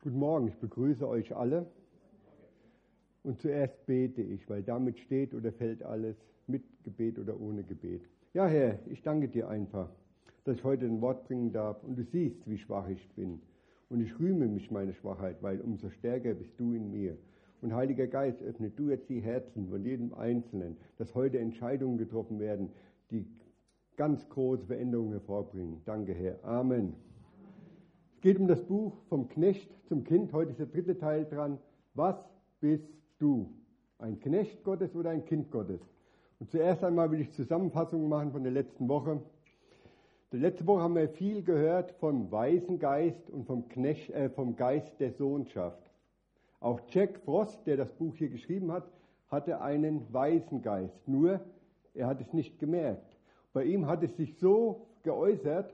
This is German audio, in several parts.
Guten Morgen, ich begrüße euch alle. Und zuerst bete ich, weil damit steht oder fällt alles, mit Gebet oder ohne Gebet. Ja, Herr, ich danke dir einfach, dass ich heute ein Wort bringen darf. Und du siehst, wie schwach ich bin. Und ich rühme mich meiner Schwachheit, weil umso stärker bist du in mir. Und Heiliger Geist, öffne du jetzt die Herzen von jedem Einzelnen, dass heute Entscheidungen getroffen werden, die ganz große Veränderungen hervorbringen. Danke, Herr. Amen. Es geht um das Buch vom Knecht zum Kind. Heute ist der dritte Teil dran. Was bist du? Ein Knecht Gottes oder ein Kind Gottes? Und zuerst einmal will ich Zusammenfassungen machen von der letzten Woche. Die letzte Woche haben wir viel gehört vom weisen Geist und vom Geist der Sohnschaft. Auch Jack Frost, der das Buch hier geschrieben hat, hatte einen weisen Geist. Nur, er hat es nicht gemerkt. Bei ihm hat es sich so geäußert.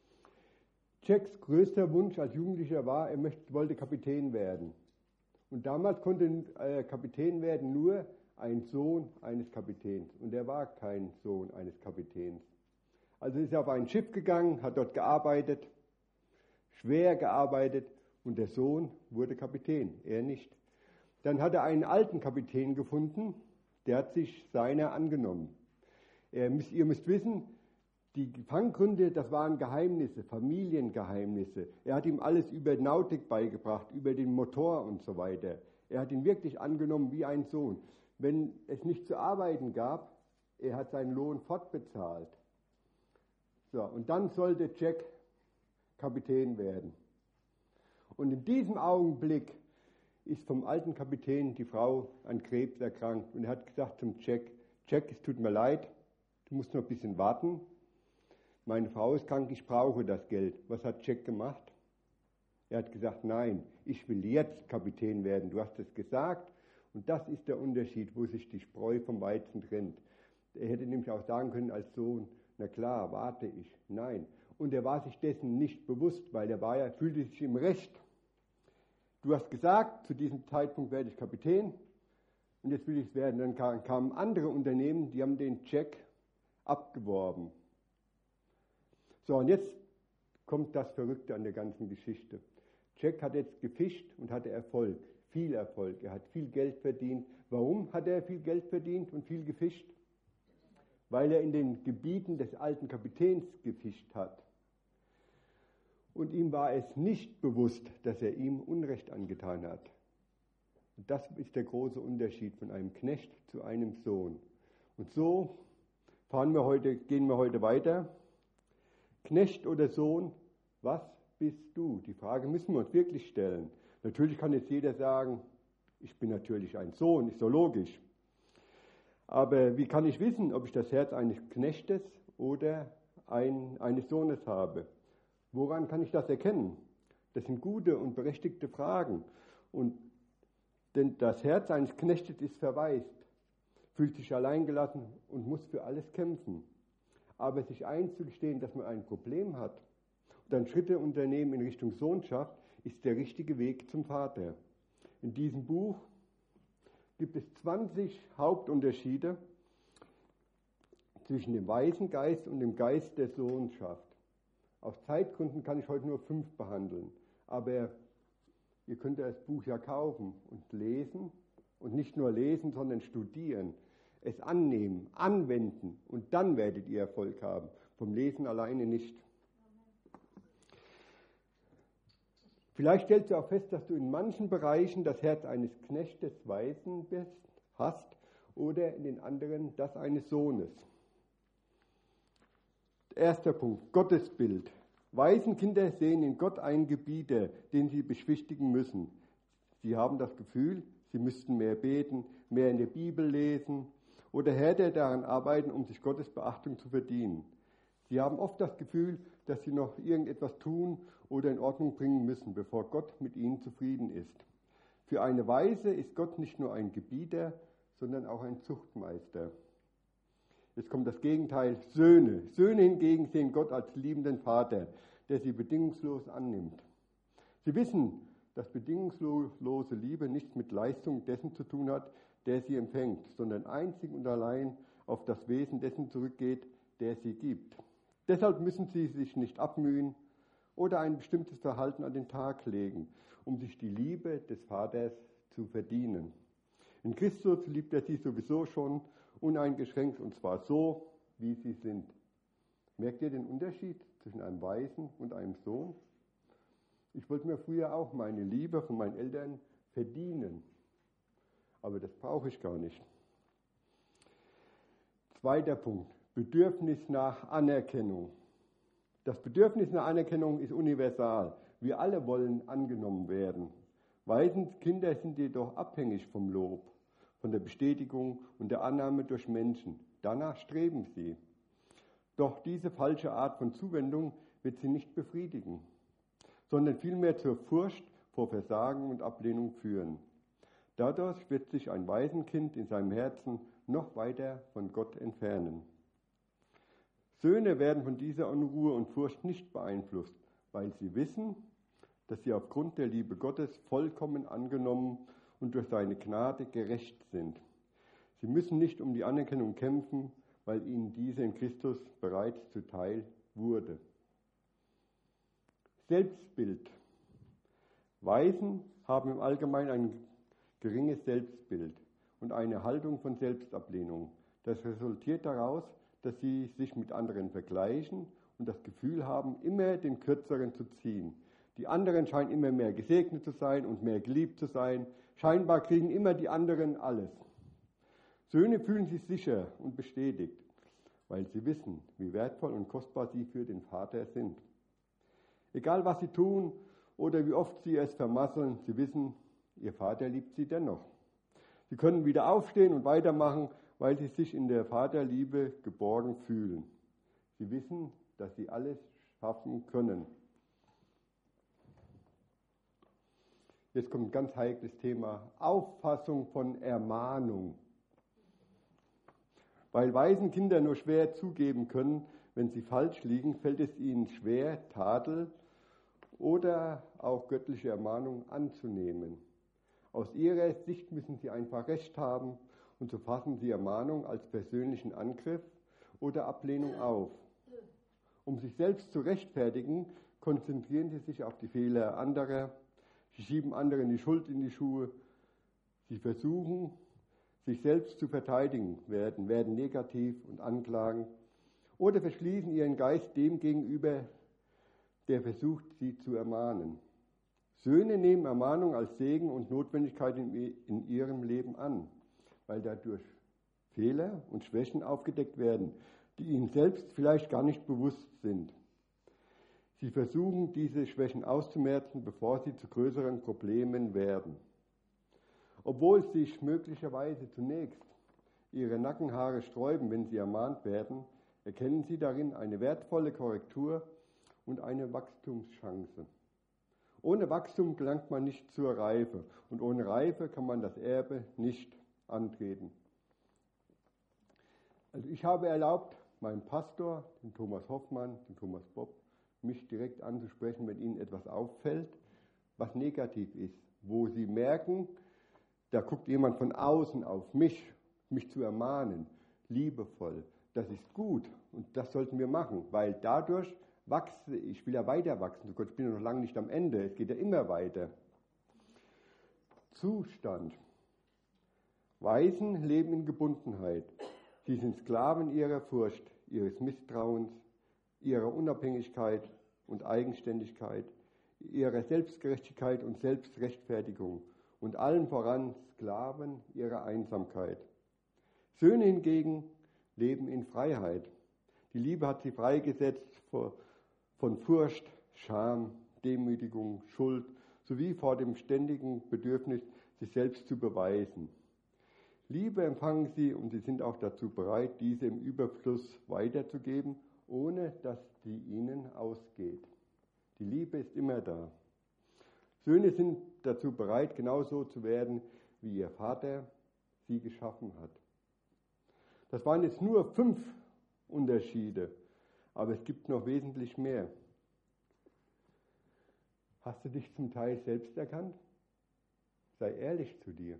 Jacks größter Wunsch als Jugendlicher war, er wollte Kapitän werden. Und damals konnte Kapitän werden nur ein Sohn eines Kapitäns. Und er war kein Sohn eines Kapitäns. Also ist er auf ein Schiff gegangen, hat dort gearbeitet, schwer gearbeitet, und der Sohn wurde Kapitän, er nicht. Dann hat er einen alten Kapitän gefunden, der hat sich seiner angenommen. Ihr müsst wissen, die Fanggründe, das waren Geheimnisse, Familiengeheimnisse. Er hat ihm alles über Nautik beigebracht, über den Motor und so weiter. Er hat ihn wirklich angenommen wie ein Sohn. Wenn es nicht zu arbeiten gab, er hat seinen Lohn fortbezahlt. So, und dann sollte Jack Kapitän werden. Und in diesem Augenblick ist vom alten Kapitän die Frau an Krebs erkrankt. Und er hat gesagt zum Jack, es tut mir leid, du musst noch ein bisschen warten. Meine Frau ist krank, ich brauche das Geld. Was hat Jack gemacht? Er hat gesagt, nein, ich will jetzt Kapitän werden. Du hast es gesagt. Und das ist der Unterschied, wo sich die Spreu vom Weizen trennt. Er hätte nämlich auch sagen können als Sohn, na klar, warte ich. Nein. Und er war sich dessen nicht bewusst, weil er fühlte sich im Recht. Du hast gesagt, zu diesem Zeitpunkt werde ich Kapitän und jetzt will ich es werden. Dann kamen andere Unternehmen, die haben den Jack abgeworben. So, und jetzt kommt das Verrückte an der ganzen Geschichte. Jack hat jetzt gefischt und hatte Erfolg, viel Erfolg. Er hat viel Geld verdient. Warum hat er viel Geld verdient und viel gefischt? Weil er in den Gebieten des alten Kapitäns gefischt hat. Und ihm war es nicht bewusst, dass er ihm Unrecht angetan hat. Und das ist der große Unterschied von einem Knecht zu einem Sohn. Und so gehen wir heute weiter. Knecht oder Sohn, was bist du? Die Frage müssen wir uns wirklich stellen. Natürlich kann jetzt jeder sagen, ich bin natürlich ein Sohn, ist so logisch. Aber wie kann ich wissen, ob ich das Herz eines Knechtes oder eines Sohnes habe? Woran kann ich das erkennen? Das sind gute und berechtigte Fragen. Denn das Herz eines Knechtes ist verwaist, fühlt sich alleingelassen und muss für alles kämpfen. Aber sich einzugestehen, dass man ein Problem hat und dann Schritte unternehmen in Richtung Sohnschaft, ist der richtige Weg zum Vater. In diesem Buch gibt es 20 Hauptunterschiede zwischen dem weisen Geist und dem Geist der Sohnschaft. Aus Zeitgründen kann ich heute nur 5 behandeln, aber ihr könnt das Buch ja kaufen und lesen und nicht nur lesen, sondern studieren. Es annehmen, anwenden und dann werdet ihr Erfolg haben. Vom Lesen alleine nicht. Vielleicht stellst du auch fest, dass du in manchen Bereichen das Herz eines Knechtes Weisen hast oder in den anderen das eines Sohnes. Erster Punkt, Gottesbild. Waisenkinder sehen in Gott einen Gebieter, den sie beschwichtigen müssen. Sie haben das Gefühl, sie müssten mehr beten, mehr in der Bibel lesen oder härter daran arbeiten, um sich Gottes Beachtung zu verdienen. Sie haben oft das Gefühl, dass sie noch irgendetwas tun oder in Ordnung bringen müssen, bevor Gott mit ihnen zufrieden ist. Für eine Weise ist Gott nicht nur ein Gebieter, sondern auch ein Zuchtmeister. Jetzt kommt das Gegenteil, Söhne. Söhne hingegen sehen Gott als liebenden Vater, der sie bedingungslos annimmt. Sie wissen, dass bedingungslose Liebe nichts mit Leistung dessen zu tun hat, der sie empfängt, sondern einzig und allein auf das Wesen dessen zurückgeht, der sie gibt. Deshalb müssen sie sich nicht abmühen oder ein bestimmtes Verhalten an den Tag legen, um sich die Liebe des Vaters zu verdienen. In Christus liebt er sie sowieso schon uneingeschränkt und zwar so, wie sie sind. Merkt ihr den Unterschied zwischen einem Waisen und einem Sohn? Ich wollte mir früher auch meine Liebe von meinen Eltern verdienen, aber das brauche ich gar nicht. Zweiter Punkt, Bedürfnis nach Anerkennung. Das Bedürfnis nach Anerkennung ist universal. Wir alle wollen angenommen werden. Waisenkinder sind jedoch abhängig vom Lob, von der Bestätigung und der Annahme durch Menschen. Danach streben sie. Doch diese falsche Art von Zuwendung wird sie nicht befriedigen, sondern vielmehr zur Furcht vor Versagen und Ablehnung führen. Dadurch wird sich ein Waisenkind in seinem Herzen noch weiter von Gott entfernen. Söhne werden von dieser Unruhe und Furcht nicht beeinflusst, weil sie wissen, dass sie aufgrund der Liebe Gottes vollkommen angenommen und durch seine Gnade gerecht sind. Sie müssen nicht um die Anerkennung kämpfen, weil ihnen diese in Christus bereits zuteil wurde. Selbstbild. Waisen haben im Allgemeinen ein geringes Selbstbild und eine Haltung von Selbstablehnung. Das resultiert daraus, dass sie sich mit anderen vergleichen und das Gefühl haben, immer den Kürzeren zu ziehen. Die anderen scheinen immer mehr gesegnet zu sein und mehr geliebt zu sein. Scheinbar kriegen immer die anderen alles. Söhne fühlen sich sicher und bestätigt, weil sie wissen, wie wertvoll und kostbar sie für den Vater sind. Egal was sie tun oder wie oft sie es vermasseln, sie wissen, ihr Vater liebt sie dennoch. Sie können wieder aufstehen und weitermachen, weil sie sich in der Vaterliebe geborgen fühlen. Sie wissen, dass sie alles schaffen können. Jetzt kommt ein ganz heikles Thema, Auffassung von Ermahnung. Weil Waisenkinder nur schwer zugeben können, wenn sie falsch liegen, fällt es ihnen schwer, Tadel oder auch göttliche Ermahnung anzunehmen. Aus ihrer Sicht müssen sie einfach Recht haben und so fassen sie Ermahnung als persönlichen Angriff oder Ablehnung auf. Um sich selbst zu rechtfertigen, konzentrieren sie sich auf die Fehler anderer, sie schieben anderen die Schuld in die Schuhe, sie versuchen, sich selbst zu verteidigen, werden negativ und anklagen oder verschließen ihren Geist dem gegenüber, der versucht, sie zu ermahnen. Söhne nehmen Ermahnung als Segen und Notwendigkeit in ihrem Leben an, weil dadurch Fehler und Schwächen aufgedeckt werden, die ihnen selbst vielleicht gar nicht bewusst sind. Sie versuchen, diese Schwächen auszumerzen, bevor sie zu größeren Problemen werden. Obwohl sich möglicherweise zunächst ihre Nackenhaare sträuben, wenn sie ermahnt werden, erkennen sie darin eine wertvolle Korrektur und eine Wachstumschance. Ohne Wachstum gelangt man nicht zur Reife und ohne Reife kann man das Erbe nicht antreten. Also ich habe erlaubt, meinem Pastor, dem Thomas Hoffmann, dem Thomas Bob, mich direkt anzusprechen, wenn ihnen etwas auffällt, was negativ ist, wo sie merken, da guckt jemand von außen auf mich zu ermahnen, liebevoll. Das ist gut und das sollten wir machen, weil dadurch wachse ich, will ja weiter wachsen. Gott, ich bin ja noch lange nicht am Ende, es geht ja immer weiter. Zustand. Waisen leben in Gebundenheit. Sie sind Sklaven ihrer Furcht, ihres Misstrauens, ihrer Unabhängigkeit und Eigenständigkeit, ihrer Selbstgerechtigkeit und Selbstrechtfertigung und allen voran Sklaven ihrer Einsamkeit. Söhne hingegen leben in Freiheit. Die Liebe hat sie freigesetzt von Furcht, Scham, Demütigung, Schuld sowie vor dem ständigen Bedürfnis, sich selbst zu beweisen. Liebe empfangen sie und sie sind auch dazu bereit, diese im Überfluss weiterzugeben, ohne dass sie ihnen ausgeht. Die Liebe ist immer da. Söhne sind dazu bereit, genauso zu werden, wie ihr Vater sie geschaffen hat. Das waren jetzt nur 5 Unterschiede, aber es gibt noch wesentlich mehr. Hast du dich zum Teil selbst erkannt? Sei ehrlich zu dir.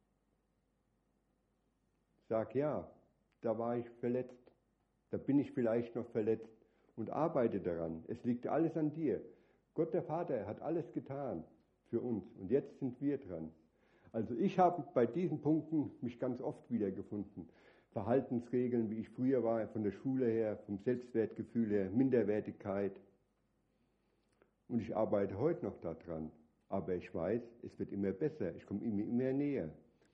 Sag ja, da war ich verletzt, da bin ich vielleicht noch verletzt und arbeite daran. Es liegt alles an dir. Gott der Vater hat alles getan für uns und jetzt sind wir dran. Also ich habe bei diesen Punkten mich ganz oft wiedergefunden. Verhaltensregeln, wie ich früher war, von der Schule her, vom Selbstwertgefühl her, Minderwertigkeit. Und ich arbeite heute noch daran. Aber ich weiß, es wird immer besser. Ich komme immer näher.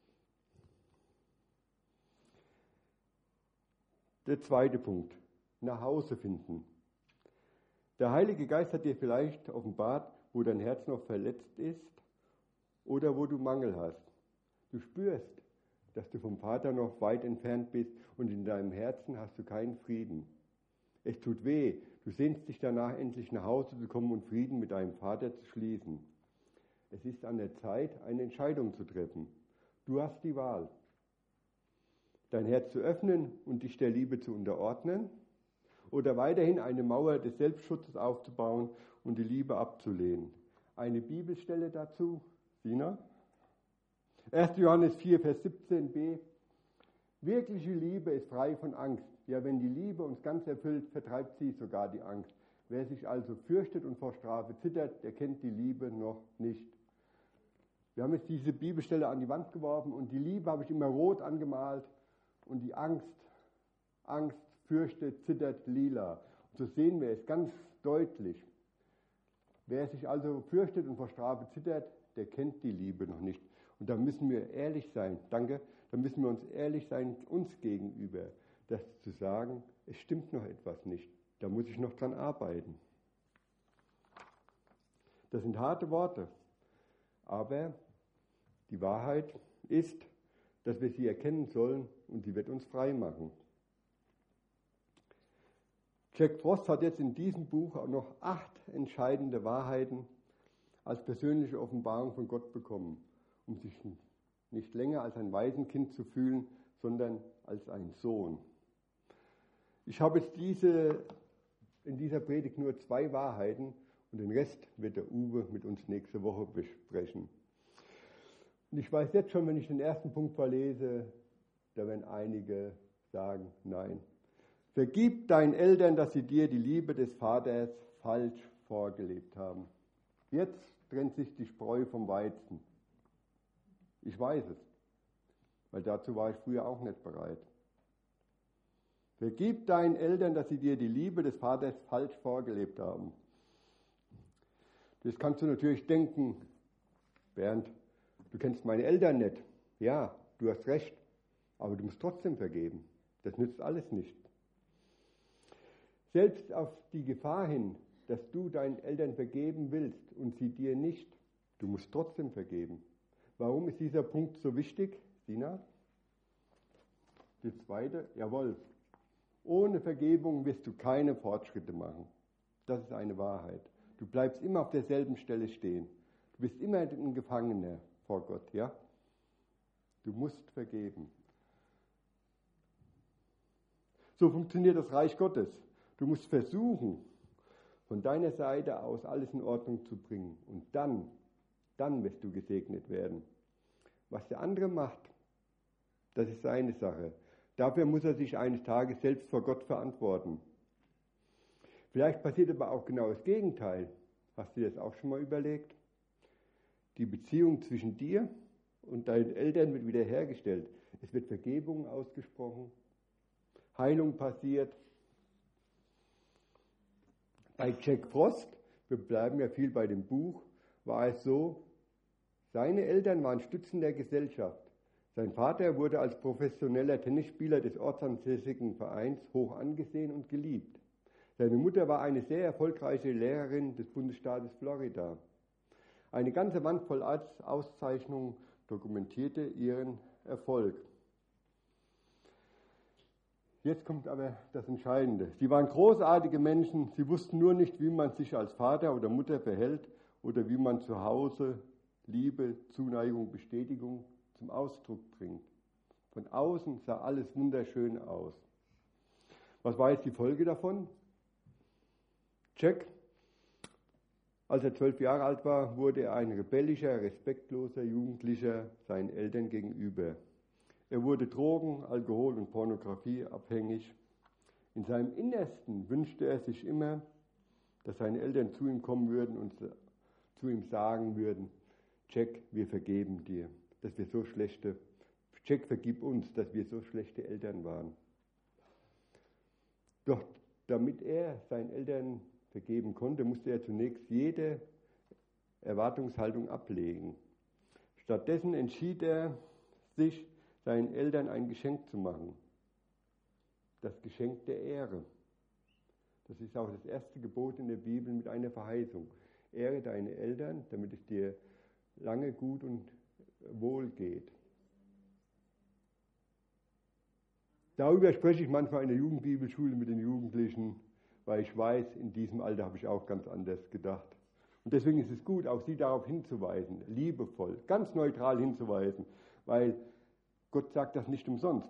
Der zweite Punkt. Nach Hause finden. Der Heilige Geist hat dir vielleicht offenbart, wo dein Herz noch verletzt ist oder wo du Mangel hast. Du spürst, dass du vom Vater noch weit entfernt bist und in deinem Herzen hast du keinen Frieden. Es tut weh. Du sehnst dich danach, endlich nach Hause zu kommen und Frieden mit deinem Vater zu schließen. Es ist an der Zeit, eine Entscheidung zu treffen. Du hast die Wahl. Dein Herz zu öffnen und dich der Liebe zu unterordnen oder weiterhin eine Mauer des Selbstschutzes aufzubauen und die Liebe abzulehnen. Eine Bibelstelle dazu, Sina? 1. Johannes 4, Vers 17b. Wirkliche Liebe ist frei von Angst. Ja, wenn die Liebe uns ganz erfüllt, vertreibt sie sogar die Angst. Wer sich also fürchtet und vor Strafe zittert, der kennt die Liebe noch nicht. Wir haben jetzt diese Bibelstelle an die Wand geworfen und die Liebe habe ich immer rot angemalt und die Angst, fürchtet, zittert, lila. Und so sehen wir es ganz deutlich. Wer sich also fürchtet und vor Strafe zittert, der kennt die Liebe noch nicht. Und da müssen wir ehrlich sein, danke, da müssen wir uns ehrlich sein, uns gegenüber, das zu sagen, es stimmt noch etwas nicht, da muss ich noch dran arbeiten. Das sind harte Worte, aber die Wahrheit ist, dass wir sie erkennen sollen und sie wird uns frei machen. Jack Frost hat jetzt in diesem Buch auch noch 8 entscheidende Wahrheiten als persönliche Offenbarung von Gott bekommen, um sich nicht länger als ein Waisenkind zu fühlen, sondern als ein Sohn. Ich habe jetzt in dieser Predigt nur 2 Wahrheiten und den Rest wird der Uwe mit uns nächste Woche besprechen. Und ich weiß jetzt schon, wenn ich den ersten Punkt verlese, da werden einige sagen, nein. Vergib deinen Eltern, dass sie dir die Liebe des Vaters falsch vorgelebt haben. Jetzt trennt sich die Spreu vom Weizen. Ich weiß es, weil dazu war ich früher auch nicht bereit. Vergib deinen Eltern, dass sie dir die Liebe des Vaters falsch vorgelebt haben. Das kannst du natürlich denken, Bernd, du kennst meine Eltern nicht. Ja, du hast recht, aber du musst trotzdem vergeben. Das nützt alles nicht. Selbst auf die Gefahr hin, dass du deinen Eltern vergeben willst und sie dir nicht, du musst trotzdem vergeben. Warum ist dieser Punkt so wichtig, Sina? Die zweite, jawohl. Ohne Vergebung wirst du keine Fortschritte machen. Das ist eine Wahrheit. Du bleibst immer auf derselben Stelle stehen. Du bist immer ein Gefangener vor Gott, ja? Du musst vergeben. So funktioniert das Reich Gottes. Du musst versuchen, von deiner Seite aus alles in Ordnung zu bringen. Und dann wirst du gesegnet werden. Was der andere macht, das ist seine Sache. Dafür muss er sich eines Tages selbst vor Gott verantworten. Vielleicht passiert aber auch genau das Gegenteil. Hast du dir das auch schon mal überlegt? Die Beziehung zwischen dir und deinen Eltern wird wiederhergestellt. Es wird Vergebung ausgesprochen. Heilung passiert. Bei Jack Frost, wir bleiben ja viel bei dem Buch, war es so, seine Eltern waren Stützen der Gesellschaft. Sein Vater wurde als professioneller Tennisspieler des ortsansässigen Vereins hoch angesehen und geliebt. Seine Mutter war eine sehr erfolgreiche Lehrerin des Bundesstaates Florida. Eine ganze Wand voll Auszeichnungen dokumentierte ihren Erfolg. Jetzt kommt aber das Entscheidende. Sie waren großartige Menschen, sie wussten nur nicht, wie man sich als Vater oder Mutter verhält oder wie man zu Hause Liebe, Zuneigung, Bestätigung zum Ausdruck bringt. Von außen sah alles wunderschön aus. Was war jetzt die Folge davon? Jack, als er 12 Jahre alt war, wurde er ein rebellischer, respektloser Jugendlicher seinen Eltern gegenüber. Er wurde Drogen-, Alkohol- und Pornografie abhängig. In seinem Innersten wünschte er sich immer, dass seine Eltern zu ihm kommen würden und zu ihm sagen würden, Jack, wir vergeben dir, Jack, vergib uns, dass wir so schlechte Eltern waren. Doch damit er seinen Eltern vergeben konnte, musste er zunächst jede Erwartungshaltung ablegen. Stattdessen entschied er sich, seinen Eltern ein Geschenk zu machen. Das Geschenk der Ehre. Das ist auch das erste Gebot in der Bibel mit einer Verheißung. Ehre deine Eltern, damit es dir lange gut und wohl geht. Darüber spreche ich manchmal in der Jugendbibelschule mit den Jugendlichen, weil ich weiß, in diesem Alter habe ich auch ganz anders gedacht. Und deswegen ist es gut, auch sie darauf hinzuweisen, liebevoll, ganz neutral hinzuweisen, weil Gott sagt das nicht umsonst.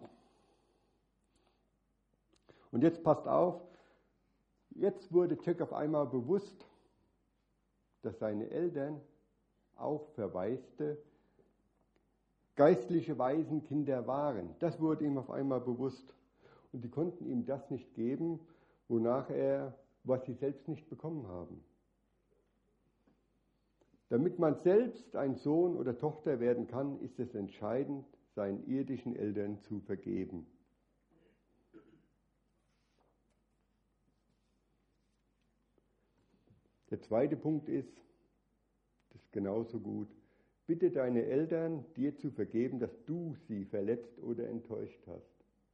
Und jetzt passt auf, jetzt wurde Jack auf einmal bewusst, dass seine Eltern auch verwaiste, geistliche Waisenkinder waren. Das wurde ihm auf einmal bewusst. Und die konnten ihm das nicht geben, was sie selbst nicht bekommen haben. Damit man selbst ein Sohn oder Tochter werden kann, ist es entscheidend, seinen irdischen Eltern zu vergeben. Der zweite Punkt ist, das ist genauso gut, bitte deine Eltern, dir zu vergeben, dass du sie verletzt oder enttäuscht hast.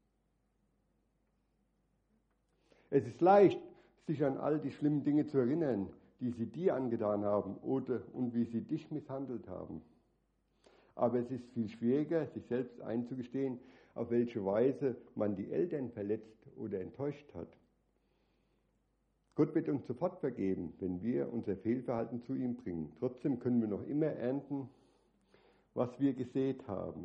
Es ist leicht, sich an all die schlimmen Dinge zu erinnern, die sie dir angetan haben und wie sie dich misshandelt haben. Aber es ist viel schwieriger, sich selbst einzugestehen, auf welche Weise man die Eltern verletzt oder enttäuscht hat. Gott wird uns sofort vergeben, wenn wir unser Fehlverhalten zu ihm bringen. Trotzdem können wir noch immer ernten, was wir gesät haben.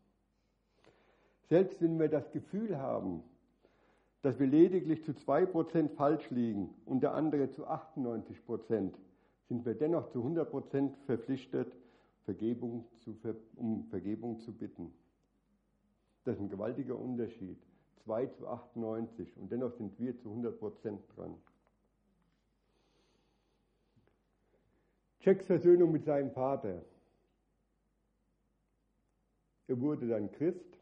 Selbst wenn wir das Gefühl haben, dass wir lediglich zu 2% falsch liegen und der andere zu 98%, sind wir dennoch zu 100% verpflichtet, um Vergebung zu bitten. Das ist ein gewaltiger Unterschied. 2 zu 98 und dennoch sind wir zu 100% dran. Jacks Versöhnung mit seinem Vater. Er wurde dann Christ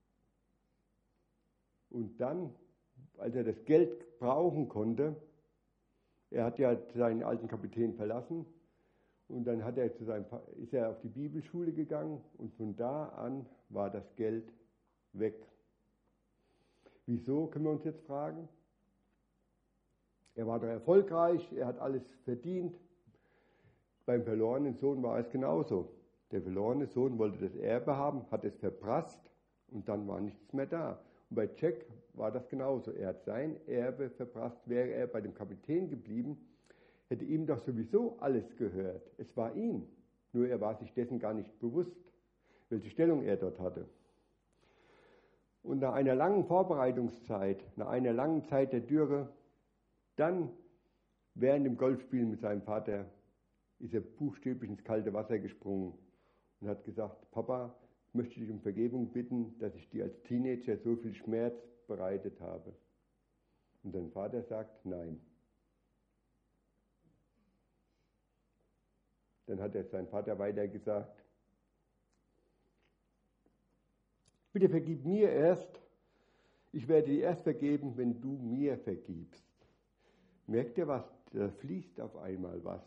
und dann, als er das Geld brauchen konnte, er hat ja seinen alten Kapitän verlassen und dann ist er auf die Bibelschule gegangen und von da an war das Geld weg. Wieso, können wir uns jetzt fragen? Er war doch erfolgreich, er hat alles verdient. Beim verlorenen Sohn war es genauso. Der verlorene Sohn wollte das Erbe haben, hat es verprasst und dann war nichts mehr da. Und bei Jack war das genauso. Er hat sein Erbe verprasst. Wäre er bei dem Kapitän geblieben, hätte ihm doch sowieso alles gehört. Es war ihm. Nur er war sich dessen gar nicht bewusst, welche Stellung er dort hatte. Und nach einer langen Vorbereitungszeit, nach einer langen Zeit der Dürre, dann während dem Golfspielen mit seinem Vater ist er buchstäblich ins kalte Wasser gesprungen und hat gesagt, Papa, ich möchte dich um Vergebung bitten, dass ich dir als Teenager so viel Schmerz bereitet habe. Und sein Vater sagt, nein. Dann hat sein Vater weiter gesagt, bitte vergib mir erst, ich werde dir erst vergeben, wenn du mir vergibst. Merkt ihr was? Da fließt auf einmal was.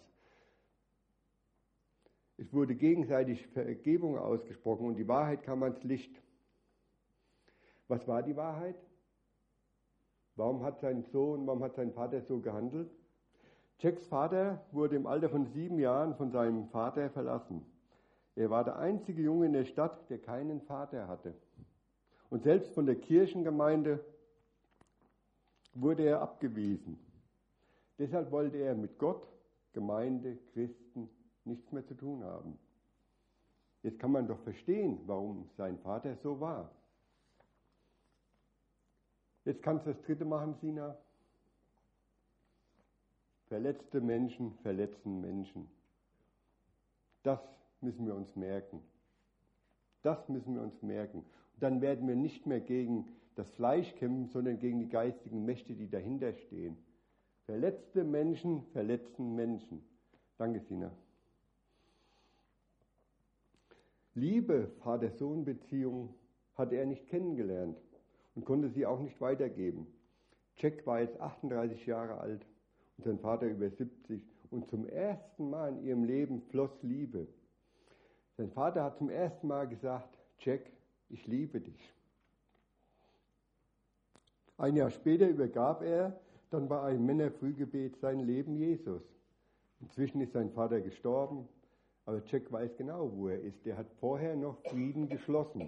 Es wurde gegenseitig Vergebung ausgesprochen und die Wahrheit kam ans Licht. Was war die Wahrheit? Warum hat sein Vater so gehandelt? Jacks Vater wurde im Alter von 7 Jahren von seinem Vater verlassen. Er war der einzige Junge in der Stadt, der keinen Vater hatte. Und selbst von der Kirchengemeinde wurde er abgewiesen. Deshalb wollte er mit Gott, Gemeinde, Christen nichts mehr zu tun haben. Jetzt kann man doch verstehen, warum sein Vater so war. Jetzt kannst du das dritte machen, Sina. Verletzte Menschen verletzen Menschen. Das müssen wir uns merken. Das müssen wir uns merken. Und dann werden wir nicht mehr gegen das Fleisch kämpfen, sondern gegen die geistigen Mächte, die dahinter stehen. Verletzte Menschen verletzen Menschen. Danke, Sina. Liebe, Vater-Sohn-Beziehung hatte er nicht kennengelernt und konnte sie auch nicht weitergeben. Jack war jetzt 38 Jahre alt und sein Vater über 70 und zum ersten Mal in ihrem Leben floss Liebe. Sein Vater hat zum ersten Mal gesagt, Jack, ich liebe dich. Ein Jahr später übergab er dann bei einem Männerfrühgebet sein Leben Jesus. Inzwischen ist sein Vater gestorben, aber Jack weiß genau, wo er ist. Er hat vorher noch Frieden geschlossen.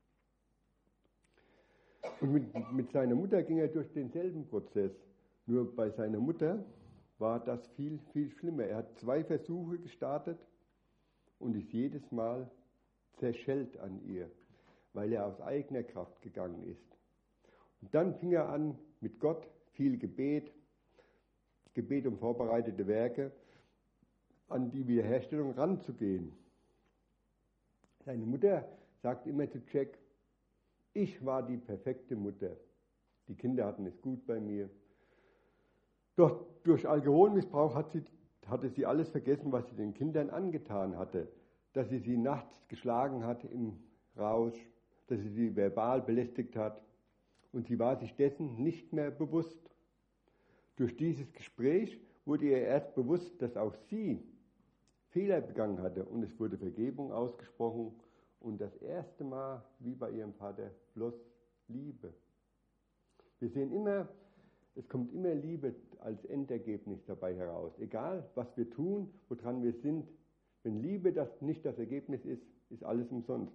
Und mit seiner Mutter ging er durch denselben Prozess. Nur bei seiner Mutter war das viel, viel schlimmer. Er hat 2 Versuche gestartet und ist jedes Mal zerschellt an ihr, weil er aus eigener Kraft gegangen ist. Und dann fing er an mit Gott, viel Gebet um vorbereitete Werke, an die Wiederherstellung ranzugehen. Seine Mutter sagt immer zu Jack, ich war die perfekte Mutter. Die Kinder hatten es gut bei mir. Doch durch Alkoholmissbrauch hatte sie alles vergessen, was sie den Kindern angetan hatte. Dass sie nachts geschlagen hat im Rausch, dass sie verbal belästigt hat. Und sie war sich dessen nicht mehr bewusst. Durch dieses Gespräch wurde ihr erst bewusst, dass auch sie Fehler begangen hatte. Und es wurde Vergebung ausgesprochen. Und das erste Mal, wie bei ihrem Vater, floss Liebe. Wir sehen immer, es kommt immer Liebe als Endergebnis dabei heraus. Egal, was wir tun, woran wir sind. Wenn Liebe nicht das Ergebnis ist, ist alles umsonst.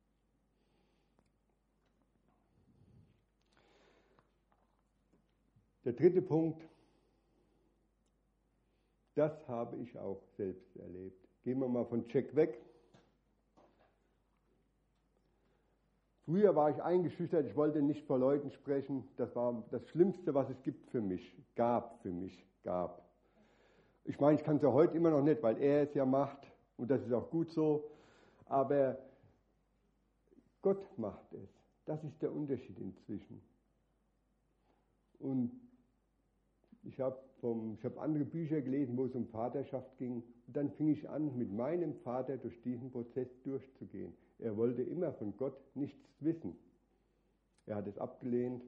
Der dritte Punkt, das habe ich auch selbst erlebt. Gehen wir mal von Jack weg. Früher war ich eingeschüchtert, ich wollte nicht vor Leuten sprechen. Das war das Schlimmste, was es gab. Ich meine, ich kann es ja heute immer noch nicht, weil er es ja macht und das ist auch gut so. Aber Gott macht es. Das ist der Unterschied inzwischen. Und ich habe andere Bücher gelesen, wo es um Vaterschaft ging. Und dann fing ich an, mit meinem Vater durch diesen Prozess durchzugehen. Er wollte immer von Gott nichts wissen. Er hat es abgelehnt.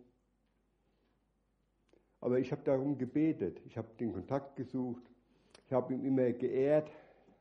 Aber ich habe darum gebetet. Ich habe den Kontakt gesucht. Ich habe ihn immer geehrt.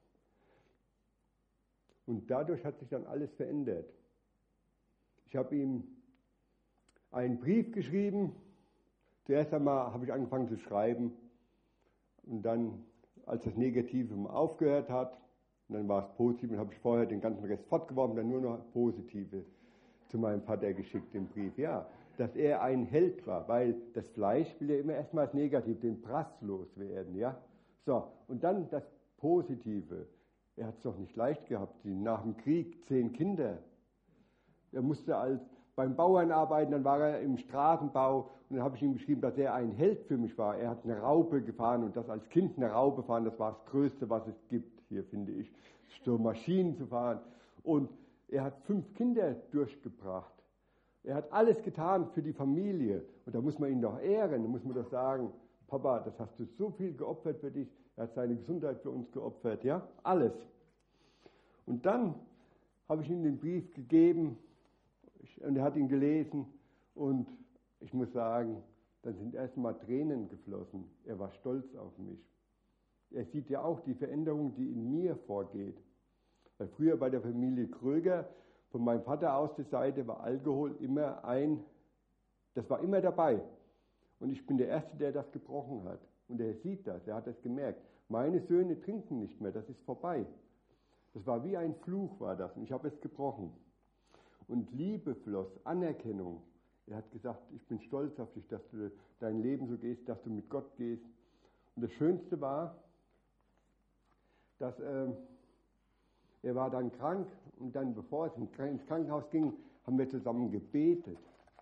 Und dadurch hat sich dann alles verändert. Ich habe ihm einen Brief geschrieben. Zuerst einmal habe ich angefangen zu schreiben und dann, als das Negative aufgehört hat, und dann war es positiv, dann habe ich vorher den ganzen Rest fortgeworfen, dann nur noch Positive zu meinem Vater geschickt, den Brief. Ja, dass er ein Held war, weil das Fleisch will ja immer erstmal das Negative, den Prass loswerden, ja. So, und dann das Positive. Er hat es doch nicht leicht gehabt, nach dem Krieg 10 Kinder. Er musste beim Bauern arbeiten, dann war er im Straßenbau und dann habe ich ihm geschrieben, dass er ein Held für mich war. Er hat eine Raupe gefahren und das als Kind eine Raupe fahren, das war das Größte, was es gibt, hier finde ich, so Maschinen zu fahren. Und er hat 5 Kinder durchgebracht. Er hat alles getan für die Familie und da muss man ihn doch ehren, da muss man doch sagen, Papa, das hast du so viel geopfert für dich, er hat seine Gesundheit für uns geopfert, ja, alles. Und dann habe ich ihm den Brief gegeben, und er hat ihn gelesen und ich muss sagen, dann sind erstmal Tränen geflossen. Er war stolz auf mich. Er sieht ja auch die Veränderung, die in mir vorgeht. Weil früher bei der Familie Kröger, von meinem Vater aus der Seite, war Alkohol immer das war immer dabei. Und ich bin der Erste, der das gebrochen hat. Und er sieht das, er hat das gemerkt. Meine Söhne trinken nicht mehr, das ist vorbei. Das war wie ein Fluch, war das. Und ich habe es gebrochen. Und Liebe floss, Anerkennung. Er hat gesagt, ich bin stolz auf dich, dass du dein Leben so gehst, dass du mit Gott gehst. Und das Schönste war, dass er war dann krank und dann, bevor es ins Krankenhaus ging, haben wir zusammen gebetet.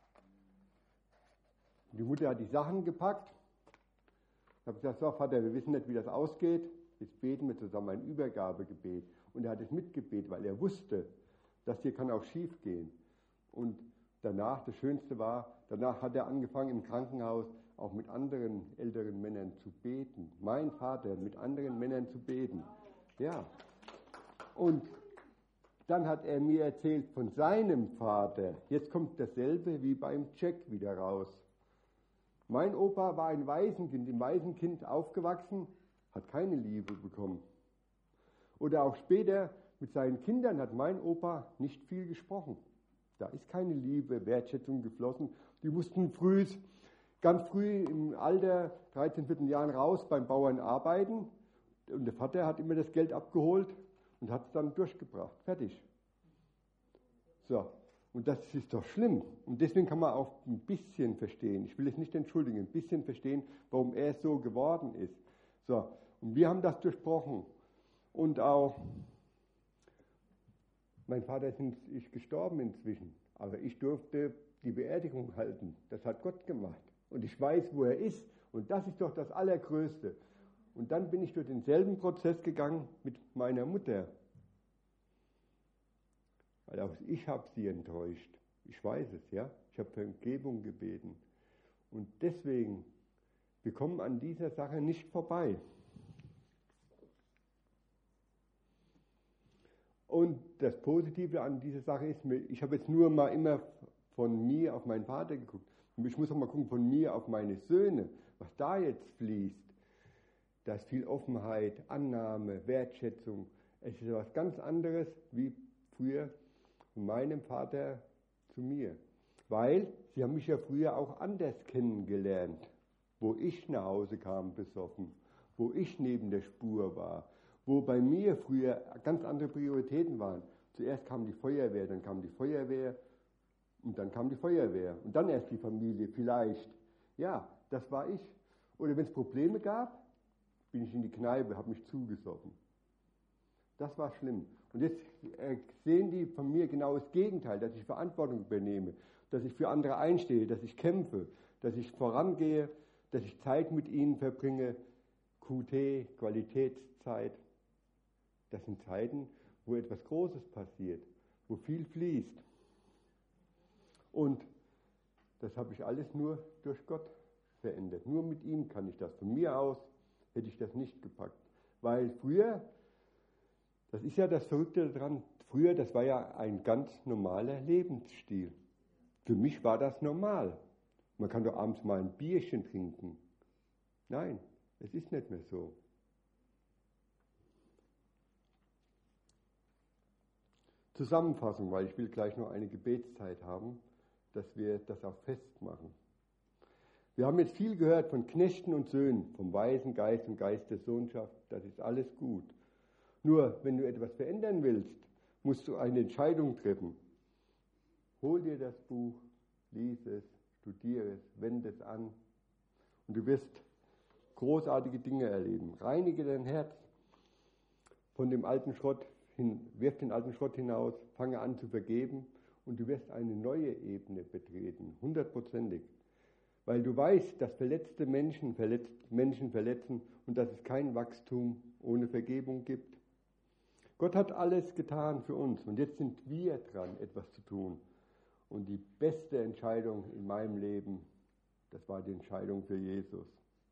Die Mutter hat die Sachen gepackt. Ich habe gesagt, so Vater, wir wissen nicht, wie das ausgeht. Jetzt beten wir zusammen ein Übergabegebet. Und er hat es mitgebetet, weil er wusste, das hier kann auch schief gehen. Und danach, das Schönste war, danach hat er angefangen im Krankenhaus auch mit anderen älteren Männern zu beten. Mein Vater mit anderen Männern zu beten. Ja. Und dann hat er mir erzählt von seinem Vater. Jetzt kommt dasselbe wie beim Jack wieder raus. Mein Opa war ein Waisenkind, im Waisenkind aufgewachsen, hat keine Liebe bekommen. Oder auch später mit seinen Kindern hat mein Opa nicht viel gesprochen. Da ist keine Liebe, Wertschätzung geflossen. Die mussten ganz früh im Alter, 13, 14 Jahren raus beim Bauern arbeiten. Und der Vater hat immer das Geld abgeholt und hat es dann durchgebracht. Fertig. So, und das ist doch schlimm. Und deswegen kann man auch ein bisschen verstehen, ich will es nicht entschuldigen, ein bisschen verstehen, warum er so geworden ist. So, und wir haben das durchbrochen. Und auch, mein Vater ist gestorben inzwischen, aber ich durfte die Beerdigung halten. Das hat Gott gemacht. Und ich weiß, wo er ist. Und das ist doch das Allergrößte. Und dann bin ich durch denselben Prozess gegangen mit meiner Mutter. Weil auch ich habe sie enttäuscht. Ich weiß es, ja. Ich habe Vergebung gebeten. Und deswegen, wir kommen an dieser Sache nicht vorbei. Und das Positive an dieser Sache ist, ich habe jetzt nur mal immer von mir auf meinen Vater geguckt. Ich muss auch mal gucken von mir auf meine Söhne, was da jetzt fließt. Da ist viel Offenheit, Annahme, Wertschätzung. Es ist etwas ganz anderes wie früher von meinem Vater zu mir. Weil sie haben mich ja früher auch anders kennengelernt, wo ich nach Hause kam besoffen, wo ich neben der Spur war, wo bei mir früher ganz andere Prioritäten waren. Zuerst kam die Feuerwehr, dann kam die Feuerwehr und dann kam die Feuerwehr und dann erst die Familie vielleicht. Ja, das war ich. Oder wenn es Probleme gab, bin ich in die Kneipe, habe mich zugesoffen. Das war schlimm. Und jetzt sehen die von mir genau das Gegenteil, dass ich Verantwortung übernehme, dass ich für andere einstehe, dass ich kämpfe, dass ich vorangehe, dass ich Zeit mit ihnen verbringe, QT, Qualitätszeit. Das sind Zeiten, wo etwas Großes passiert, wo viel fließt. Und das habe ich alles nur durch Gott verändert. Nur mit ihm kann ich das. Von mir aus hätte ich das nicht gepackt. Weil früher, das ist ja das Verrückte daran, früher, das war ja ein ganz normaler Lebensstil. Für mich war das normal. Man kann doch abends mal ein Bierchen trinken. Nein, es ist nicht mehr so. Zusammenfassung, weil ich will gleich noch eine Gebetszeit haben, dass wir das auch festmachen. Wir haben jetzt viel gehört von Knechten und Söhnen, vom Weisen Geist und Geist der Sohnschaft, das ist alles gut. Nur, wenn du etwas verändern willst, musst du eine Entscheidung treffen. Hol dir das Buch, lies es, studiere es, wende es an und du wirst großartige Dinge erleben. Reinige dein Herz von dem alten Schrott hin, wirf den alten Schrott hinaus, fange an zu vergeben und du wirst eine neue Ebene betreten, 100%. Weil du weißt, dass verletzte Menschen verletzen und dass es kein Wachstum ohne Vergebung gibt. Gott hat alles getan für uns und jetzt sind wir dran, etwas zu tun. Und die beste Entscheidung in meinem Leben, das war die Entscheidung für Jesus.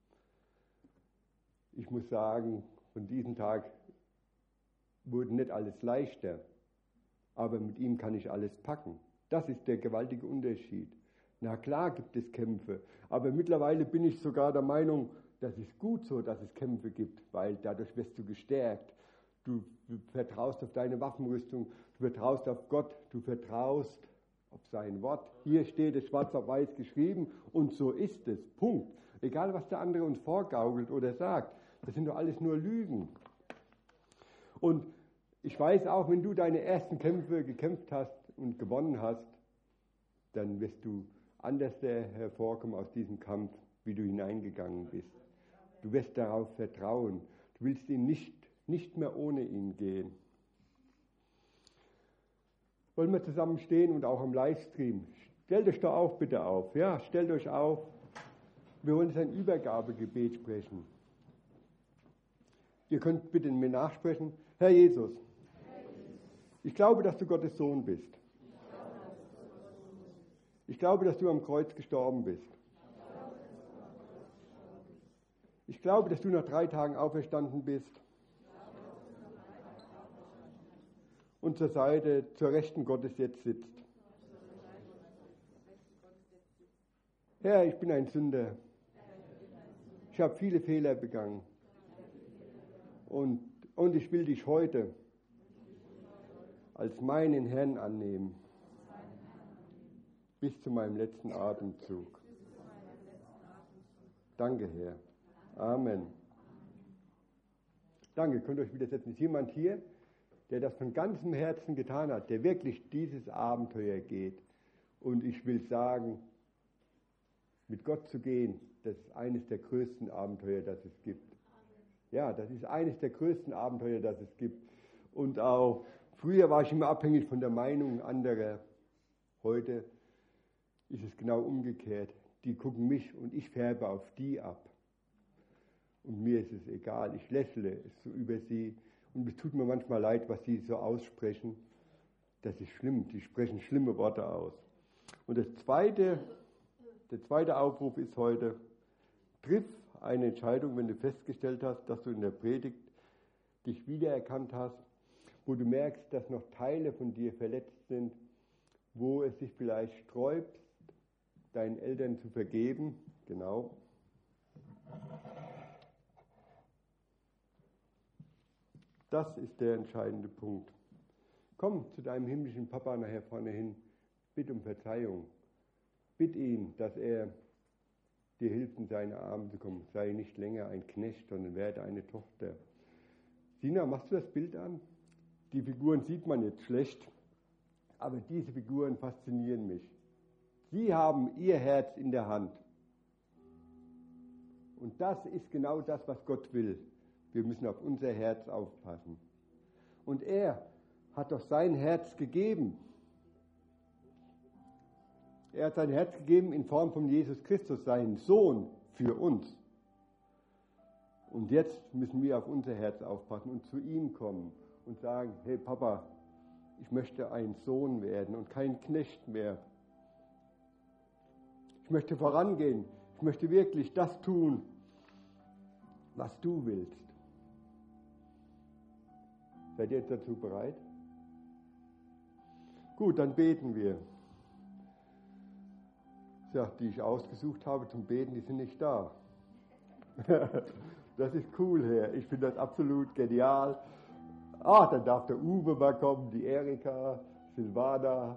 Ich muss sagen, von diesem Tag wurde nicht alles leichter, aber mit ihm kann ich alles packen. Das ist der gewaltige Unterschied. Na klar gibt es Kämpfe, aber mittlerweile bin ich sogar der Meinung, das ist gut so, dass es Kämpfe gibt, weil dadurch wirst du gestärkt. Du vertraust auf deine Waffenrüstung, du vertraust auf Gott, du vertraust auf sein Wort. Hier steht es schwarz auf weiß geschrieben und so ist es. Punkt. Egal, was der andere uns vorgaukelt oder sagt, das sind doch alles nur Lügen. Und ich weiß auch, wenn du deine ersten Kämpfe gekämpft hast und gewonnen hast, dann wirst du anders hervorkommen aus diesem Kampf, wie du hineingegangen bist. Du wirst darauf vertrauen. Du willst ihn nicht mehr ohne ihn gehen. Wollen wir zusammen stehen und auch am Livestream? Stellt euch doch auch bitte auf. Ja, stellt euch auf. Wir wollen jetzt ein Übergabegebet sprechen. Ihr könnt bitte mir nachsprechen. Herr Jesus, ich glaube, dass du Gottes Sohn bist. Ich glaube, dass du am Kreuz gestorben bist. glaube, dass du nach 3 Tagen auferstanden bist und zur Seite, zur Rechten Gottes jetzt sitzt. Herr, ich bin ein Sünder. Ich habe viele Fehler begangen. Und ich will dich heute als meinen Herrn annehmen. Bis zu meinem letzten Atemzug. Danke, Herr. Amen. Danke, könnt ihr euch wieder setzen. Ist jemand hier, der das von ganzem Herzen getan hat, der wirklich dieses Abenteuer geht? Und ich will sagen, mit Gott zu gehen, das ist eines der größten Abenteuer, das es gibt. Ja, das ist eines der größten Abenteuer, das es gibt. Und auch früher war ich immer abhängig von der Meinung anderer. Heute ist es genau umgekehrt. Die gucken mich und ich färbe auf die ab. Und mir ist es egal. Ich lächle so über sie. Und es tut mir manchmal leid, was sie so aussprechen. Das ist schlimm. Die sprechen schlimme Worte aus. Und der zweite Aufruf ist heute: Triff eine Entscheidung, wenn du festgestellt hast, dass du in der Predigt dich wiedererkannt hast, wo du merkst, dass noch Teile von dir verletzt sind, wo es sich vielleicht sträubt, deinen Eltern zu vergeben. Genau. Das ist der entscheidende Punkt. Komm zu deinem himmlischen Papa nachher vorne hin, bitt um Verzeihung. Bitt ihn, dass er dir hilft, in seine Arme zu kommen. Sei nicht länger ein Knecht, sondern werde eine Tochter. Sina, machst du das Bild an? Die Figuren sieht man jetzt schlecht, aber diese Figuren faszinieren mich. Sie haben ihr Herz in der Hand. Und das ist genau das, was Gott will. Wir müssen auf unser Herz aufpassen. Und er hat doch sein Herz gegeben. Er hat sein Herz gegeben in Form von Jesus Christus, seinen Sohn, für uns. Und jetzt müssen wir auf unser Herz aufpassen und zu ihm kommen und sagen: Hey Papa, ich möchte ein Sohn werden und kein Knecht mehr. Ich möchte vorangehen. Ich möchte wirklich das tun, was du willst. Seid ihr jetzt dazu bereit? Gut, dann beten wir. Ja, die ich ausgesucht habe zum Beten, die sind nicht da. Das ist cool, Herr. Ich finde das absolut genial. Dann darf der Uwe mal kommen, die Erika, Silvana.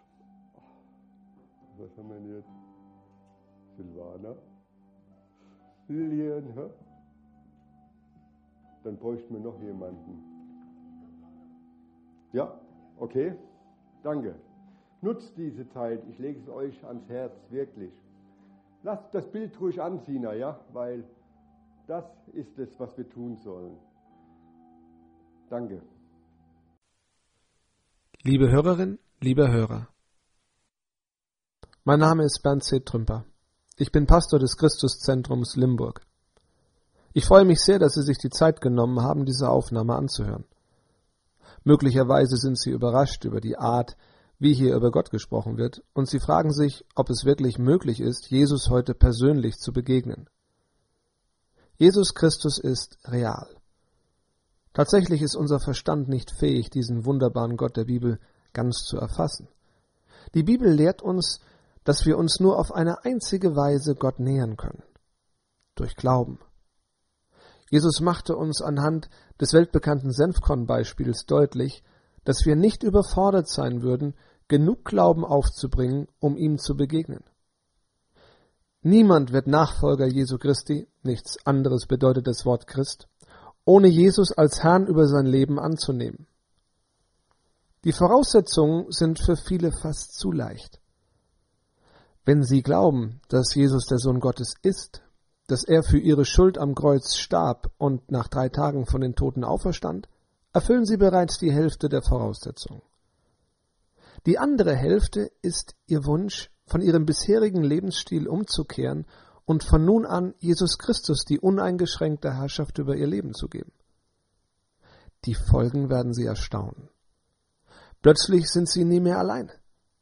Was haben wir denn jetzt? Silvana. Lilian. Hä? Dann bräuchten wir noch jemanden. Ja, okay. Danke. Nutzt diese Zeit, ich lege es euch ans Herz, wirklich. Lasst das Bild ruhig an, Sina, ja, weil das ist es, was wir tun sollen. Danke. Liebe Hörerin, lieber Hörer, mein Name ist Bernd C. Trümper. Ich bin Pastor des Christuszentrums Limburg. Ich freue mich sehr, dass Sie sich die Zeit genommen haben, diese Aufnahme anzuhören. Möglicherweise sind Sie überrascht über die Art, wie hier über Gott gesprochen wird, und Sie fragen sich, ob es wirklich möglich ist, Jesus heute persönlich zu begegnen. Jesus Christus ist real. Tatsächlich ist unser Verstand nicht fähig, diesen wunderbaren Gott der Bibel ganz zu erfassen. Die Bibel lehrt uns, dass wir uns nur auf eine einzige Weise Gott nähern können: durch Glauben. Jesus machte uns anhand des weltbekannten Senfkornbeispiels deutlich, dass wir nicht überfordert sein würden, genug Glauben aufzubringen, um ihm zu begegnen. Niemand wird Nachfolger Jesu Christi, nichts anderes bedeutet das Wort Christ, ohne Jesus als Herrn über sein Leben anzunehmen. Die Voraussetzungen sind für viele fast zu leicht. Wenn sie glauben, dass Jesus der Sohn Gottes ist, dass er für ihre Schuld am Kreuz starb und nach 3 Tagen von den Toten auferstand, erfüllen sie bereits die Hälfte der Voraussetzungen. Die andere Hälfte ist ihr Wunsch, von ihrem bisherigen Lebensstil umzukehren und von nun an Jesus Christus die uneingeschränkte Herrschaft über ihr Leben zu geben. Die Folgen werden sie erstaunen. Plötzlich sind sie nie mehr allein.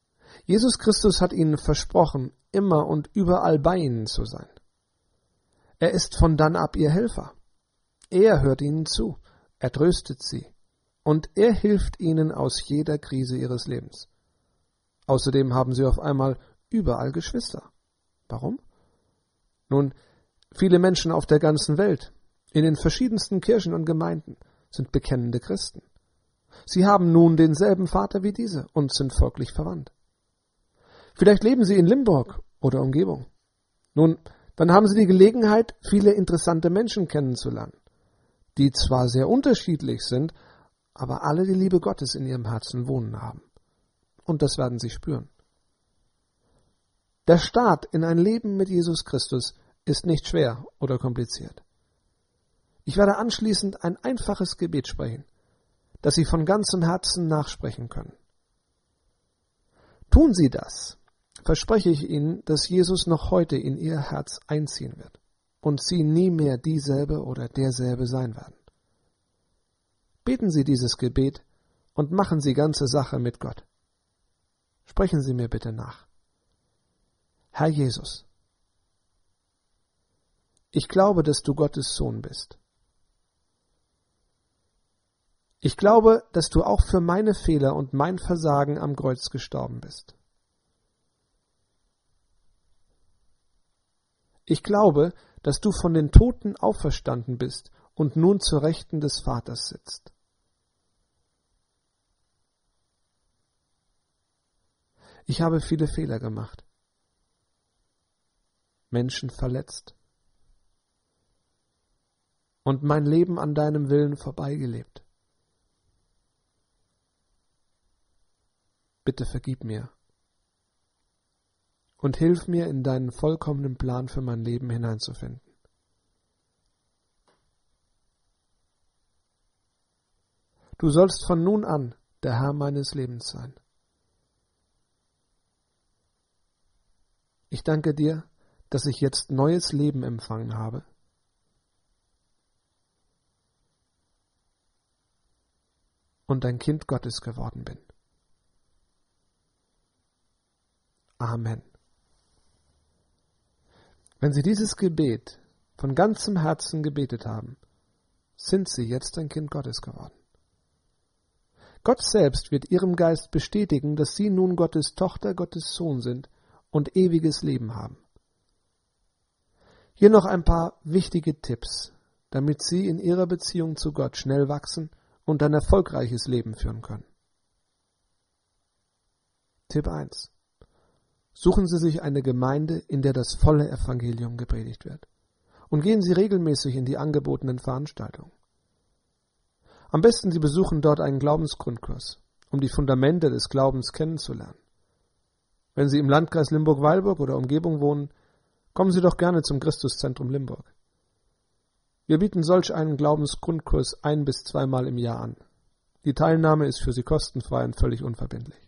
Jesus Christus hat ihnen versprochen, immer und überall bei ihnen zu sein. Er ist von dann ab ihr Helfer. Er hört ihnen zu, er tröstet sie und er hilft ihnen aus jeder Krise ihres Lebens. Außerdem haben sie auf einmal überall Geschwister. Warum? Nun, viele Menschen auf der ganzen Welt, in den verschiedensten Kirchen und Gemeinden, sind bekennende Christen. Sie haben nun denselben Vater wie diese und sind folglich verwandt. Vielleicht leben sie in Limburg oder Umgebung. Nun, dann haben sie die Gelegenheit, viele interessante Menschen kennenzulernen, die zwar sehr unterschiedlich sind, aber alle die Liebe Gottes in ihrem Herzen wohnen haben. Und das werden sie spüren. Der Start in ein Leben mit Jesus Christus ist nicht schwer oder kompliziert. Ich werde anschließend ein einfaches Gebet sprechen, das Sie von ganzem Herzen nachsprechen können. Tun Sie das, verspreche ich Ihnen, dass Jesus noch heute in Ihr Herz einziehen wird und Sie nie mehr dieselbe oder derselbe sein werden. Beten Sie dieses Gebet und machen Sie ganze Sache mit Gott. Sprechen Sie mir bitte nach. Herr Jesus, ich glaube, dass du Gottes Sohn bist. Ich glaube, dass du auch für meine Fehler und mein Versagen am Kreuz gestorben bist. Ich glaube, dass du von den Toten auferstanden bist und nun zur Rechten des Vaters sitzt. Ich habe viele Fehler gemacht, Menschen verletzt und mein Leben an deinem Willen vorbeigelebt. Bitte vergib mir und hilf mir, in deinen vollkommenen Plan für mein Leben hineinzufinden. Du sollst von nun an der Herr meines Lebens sein. Ich danke dir, dass ich jetzt neues Leben empfangen habe. Und ein Kind Gottes geworden bin. Amen. Wenn Sie dieses Gebet von ganzem Herzen gebetet haben, sind Sie jetzt ein Kind Gottes geworden. Gott selbst wird Ihrem Geist bestätigen, dass Sie nun Gottes Tochter, Gottes Sohn sind und ewiges Leben haben. Hier noch ein paar wichtige Tipps, damit Sie in Ihrer Beziehung zu Gott schnell wachsen und ein erfolgreiches Leben führen können. Tipp 1. Suchen Sie sich eine Gemeinde, in der das volle Evangelium gepredigt wird. Und gehen Sie regelmäßig in die angebotenen Veranstaltungen. Am besten Sie besuchen dort einen Glaubensgrundkurs, um die Fundamente des Glaubens kennenzulernen. Wenn Sie im Landkreis Limburg-Weilburg oder Umgebung wohnen, kommen Sie doch gerne zum Christuszentrum Limburg. Wir bieten solch einen Glaubensgrundkurs 1- bis 2-mal im Jahr an. Die Teilnahme ist für Sie kostenfrei und völlig unverbindlich.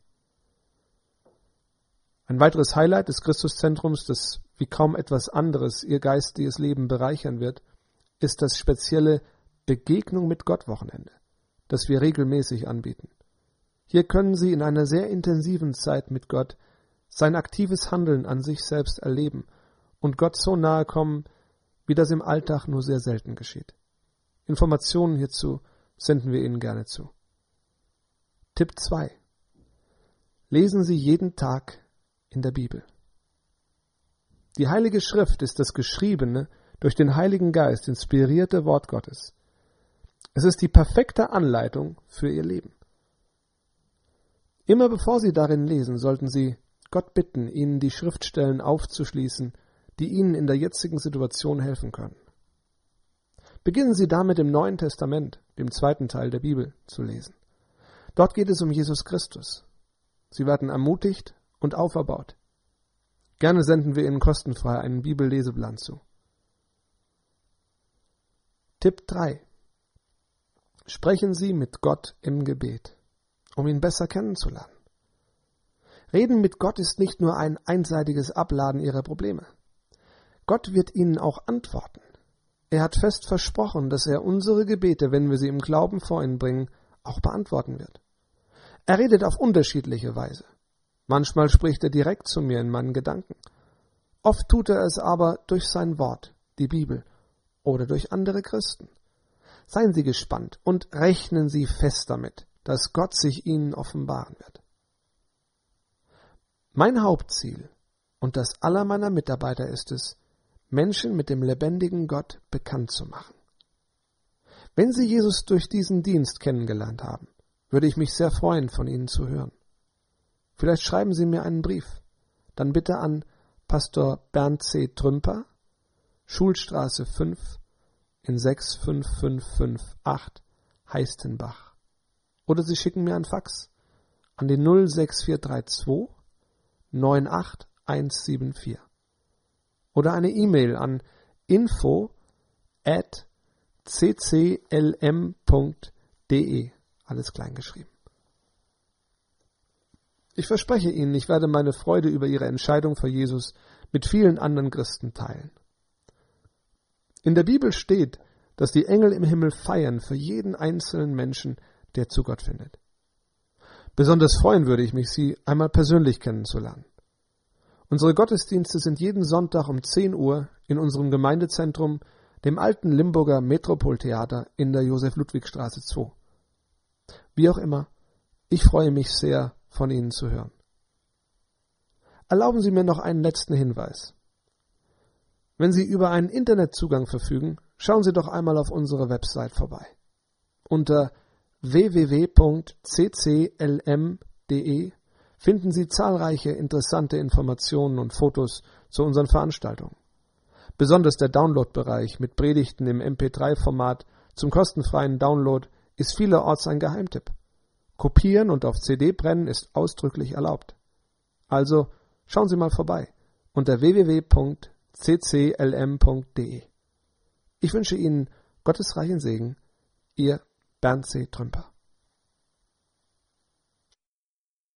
Ein weiteres Highlight des Christuszentrums, das wie kaum etwas anderes Ihr geistiges Leben bereichern wird, ist das spezielle Begegnung mit Gott Wochenende, das wir regelmäßig anbieten. Hier können Sie in einer sehr intensiven Zeit mit Gott sein aktives Handeln an sich selbst erleben und Gott so nahe kommen, wie das im Alltag nur sehr selten geschieht. Informationen hierzu senden wir Ihnen gerne zu. Tipp 2. Lesen Sie jeden Tag in der Bibel. Die Heilige Schrift ist das geschriebene, durch den Heiligen Geist inspirierte Wort Gottes. Es ist die perfekte Anleitung für Ihr Leben. Immer bevor Sie darin lesen, sollten Sie Gott bitten, Ihnen die Schriftstellen aufzuschließen, die Ihnen in der jetzigen Situation helfen können. Beginnen Sie damit im Neuen Testament, dem 2. Teil der Bibel, zu lesen. Dort geht es um Jesus Christus. Sie werden ermutigt und auferbaut. Gerne senden wir Ihnen kostenfrei einen Bibelleseplan zu. Tipp 3. Sprechen Sie mit Gott im Gebet, um ihn besser kennenzulernen. Reden mit Gott ist nicht nur ein einseitiges Abladen Ihrer Probleme. Gott wird Ihnen auch antworten. Er hat fest versprochen, dass er unsere Gebete, wenn wir sie im Glauben vor ihn bringen, auch beantworten wird. Er redet auf unterschiedliche Weise. Manchmal spricht er direkt zu mir in meinen Gedanken. Oft tut er es aber durch sein Wort, die Bibel oder durch andere Christen. Seien Sie gespannt und rechnen Sie fest damit, dass Gott sich Ihnen offenbaren wird. Mein Hauptziel und das aller meiner Mitarbeiter ist es, Menschen mit dem lebendigen Gott bekannt zu machen. Wenn Sie Jesus durch diesen Dienst kennengelernt haben, würde ich mich sehr freuen, von Ihnen zu hören. Vielleicht schreiben Sie mir einen Brief, dann bitte an Pastor Bernd C. Trümper, Schulstraße 5 in 65558 Heistenbach. Oder Sie schicken mir ein Fax an die 06432 98174. Oder eine E-Mail an info@cclm.de, alles klein geschrieben. Ich verspreche Ihnen, ich werde meine Freude über Ihre Entscheidung für Jesus mit vielen anderen Christen teilen. In der Bibel steht, dass die Engel im Himmel feiern für jeden einzelnen Menschen, der zu Gott findet. Besonders freuen würde ich mich, Sie einmal persönlich kennenzulernen. Unsere Gottesdienste sind jeden Sonntag um 10 Uhr in unserem Gemeindezentrum, dem alten Limburger Metropoltheater in der Josef-Ludwig-Straße 2. Wie auch immer, ich freue mich sehr, von Ihnen zu hören. Erlauben Sie mir noch einen letzten Hinweis. Wenn Sie über einen Internetzugang verfügen, schauen Sie doch einmal auf unsere Website vorbei. Unter www.cclm.de finden Sie zahlreiche interessante Informationen und Fotos zu unseren Veranstaltungen. Besonders der Download-Bereich mit Predigten im MP3-Format zum kostenfreien Download ist vielerorts ein Geheimtipp. Kopieren und auf CD brennen ist ausdrücklich erlaubt. Also schauen Sie mal vorbei unter www.cclm.de. Ich wünsche Ihnen Gottes reichen Segen, Ihr Bernd C. Trümper.